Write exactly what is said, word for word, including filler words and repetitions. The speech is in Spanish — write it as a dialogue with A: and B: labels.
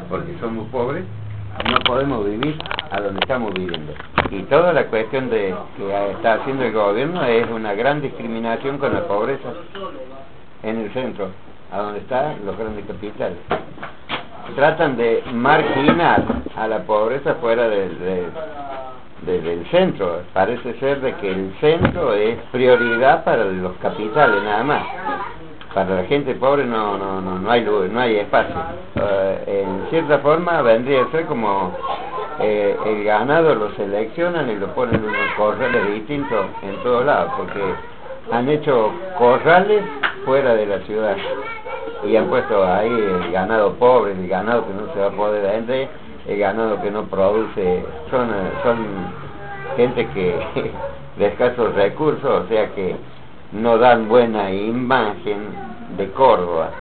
A: porque somos pobres, no podemos vivir a donde estamos viviendo. Y toda la cuestión de que está haciendo el gobierno es una gran discriminación con la pobreza en el centro, a donde están los grandes capitales. Tratan de marginar a la pobreza fuera del, del, del, del centro. Parece ser de que el centro es prioridad para los capitales nada más. Para la gente pobre no no no, no hay lugar, no hay espacio. Uh, en cierta forma vendría a ser como eh, el ganado lo seleccionan y lo ponen en unos corrales distintos en todos lados, porque han hecho corrales fuera de la ciudad y han puesto ahí el ganado pobre, el ganado que no se va a poder vender, el ganado que no produce. Son son gente que de escasos recursos, o sea que no dan buena imagen de Córdoba.